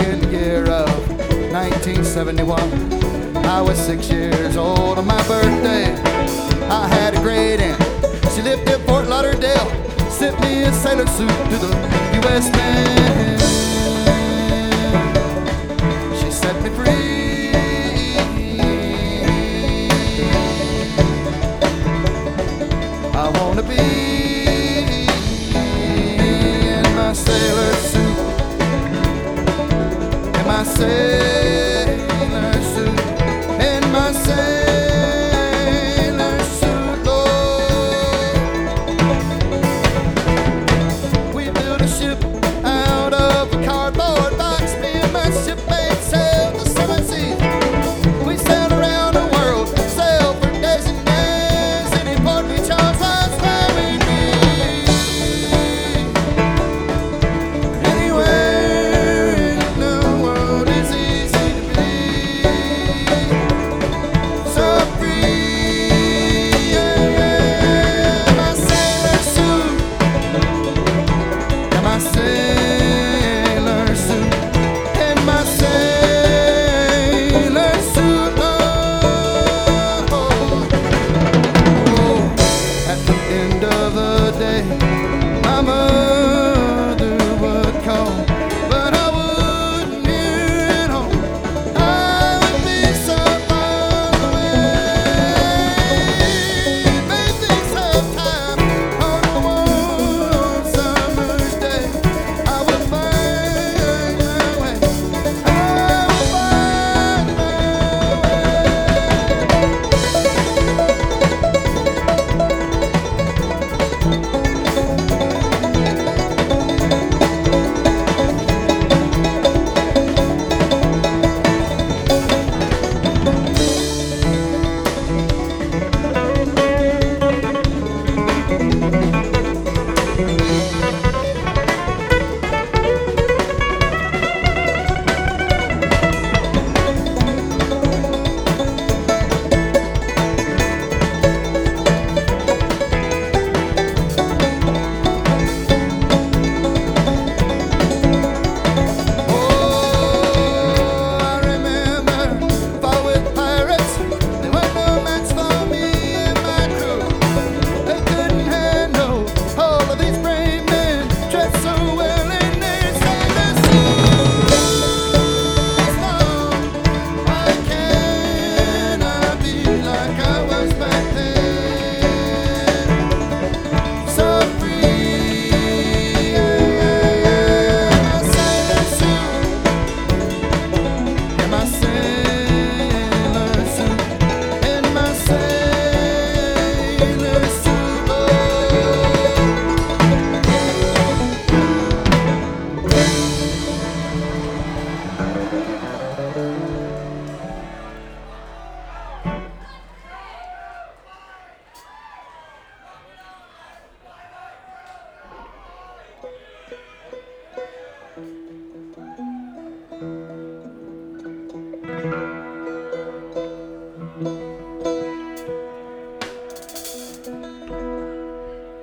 in the year of 1971. I was 6 years old on my birthday. I had a great aunt. She lived in Fort Lauderdale. Sent me a sailor suit to the U.S. Mint. She set me free. I wanna be in my sailor suit, in my sailor